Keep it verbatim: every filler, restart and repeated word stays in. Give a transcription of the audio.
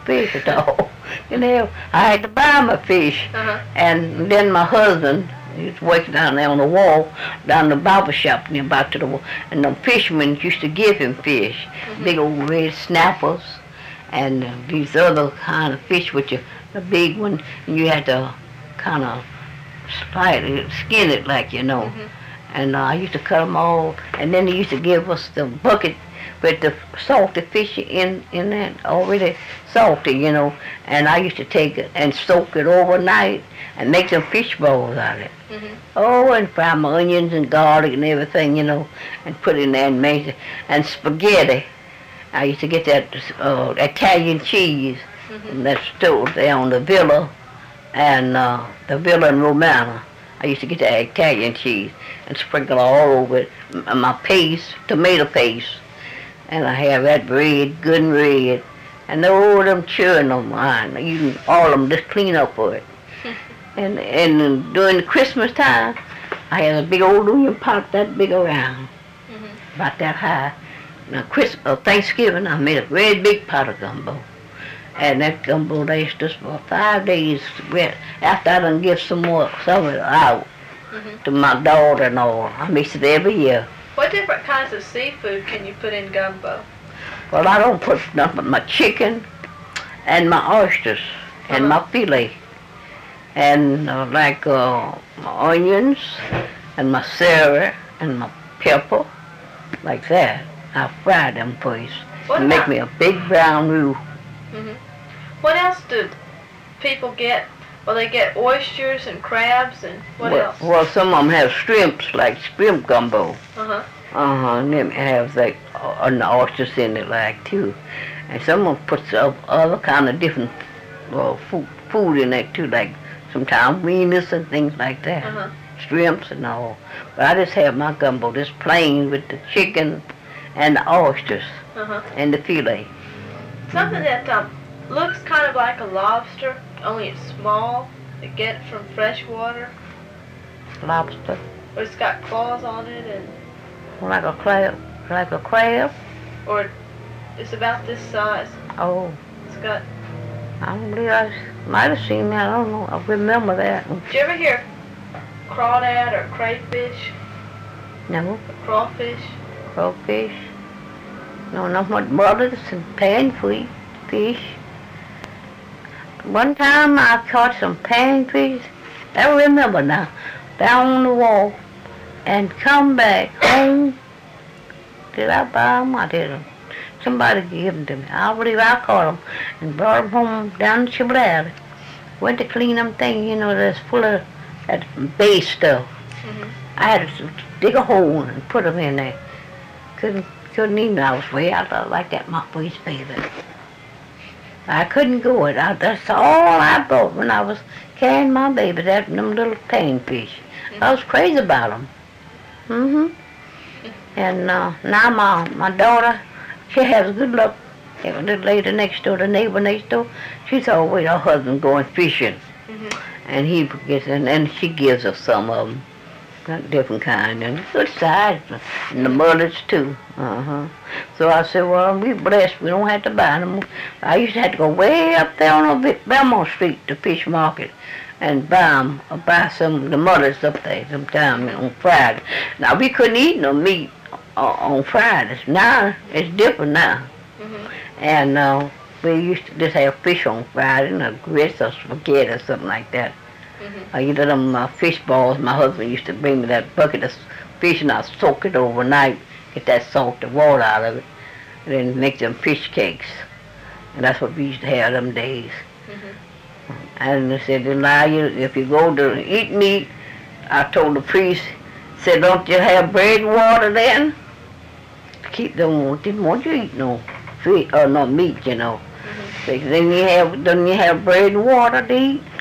fish at all. You know, I had to buy my fish. Uh-huh. And then my husband, he was working down there on the wall, down the barber shop near about to the wall, and the fishermen used to give him fish, Mm-hmm. big old red snappers, and uh, these other kind of fish, which are the big one, and you had to kind of slide it, skin it like, you know. Mm-hmm. And uh, I used to cut them all, and then they used to give us the bucket with the salty fish in, in that, already salty, you know. And I used to take it and soak it overnight and make some fish balls out of it. Mm-hmm. Oh, and fry my onions and garlic and everything, you know, and put it in there and make it. And spaghetti. I used to get that uh, Italian cheese, Mm-hmm. and that stove there on the Villa, and uh, the Villa in Romana. I used to get that Italian cheese and sprinkle all over it, m- my paste, tomato paste. And I have that red, good and red. And all them children of mine, you can, all of them just clean up for it. and and during the Christmas time, I had a big old onion pot that big around, Mm-hmm. about that high. Now, Christmas, uh, Thanksgiving, I made a great big pot of gumbo. And that gumbo lasted us for five days. After I done give some more, some of it out Mm-hmm. to my daughter and all. I mix it every year. What different kinds of seafood can you put in gumbo? Well, I don't put nothing but my chicken and my oysters and Uh-huh. my filet. And uh, like uh, my onions and my celery and my pepper, like that. I fry them first What and make about- me a big brown roux. Mm-hmm. What else do people get? Well, they get oysters and crabs and what well, else? well, some of them have shrimps, like shrimp gumbo. Uh-huh. Uh-huh, and them have like uh, an oysters in it, like too. And some of them puts up other kind of different uh, food, food in it too, like sometimes wieners and things like that, Uh-huh. shrimps and all. But I just have my gumbo just plain with the chicken and the oysters Uh-huh. and the filet. Something that um, looks kind of like a lobster, only it's small. They get it from fresh water. Lobster, Or it's got claws on it, and like a crab, like a crab. or it's about this size. Oh, It's got. I don't believe I might have seen that. I don't know. I remember that. Did you ever hear crawdad or crayfish No, or crawfish? crawfish. No, not much bullets and panfish fish. One time I caught some panfish, I remember now, down on the wall, and come back home. Did I buy them? I didn't. Somebody gave them to me. I believe I caught them and brought them home down to Chevrolet. Went to clean them things, you know, that's full of that base stuff. Mm-hmm. I had to dig a hole and put them in there. Couldn't couldn't even. I was way out there like that. My first favorite. I couldn't go it. I, that's all I brought when I was carrying my baby. That them little panfish. Mm-hmm. I was crazy about them. Mhm. And uh, now my my daughter, she has good luck. A little lady next door, the neighbor next door, she's always her husband going fishing, Mm-hmm. and he gets and, and she gives us some of them. Got different kind and good size, and the mullets too. Uh huh. So I said, well, we blessed. We don't have to buy them. I used to have to go way up there on the Belmont Street, the fish market, and buy them, or buy some of the mullets up there sometime on Friday. Now we couldn't eat no meat uh, on Fridays. Now it's different now, Mm-hmm. and uh, we used to just have fish on Friday, and a grits or spaghetti or something like that. Mm-hmm. I eat them uh, fish balls. My husband used to bring me that bucket of fish, and I soak it overnight, get that salty water out of it, and then make them fish cakes. And that's what we used to have them days. Mm-hmm. And they said, Elijah, if you go to eat meat, I told the priest, said, don't you have bread and water then? Keep them, didn't want you to eat no fish or no meat, you know. Mm-hmm. They said, then you have, then you have bread and water to eat.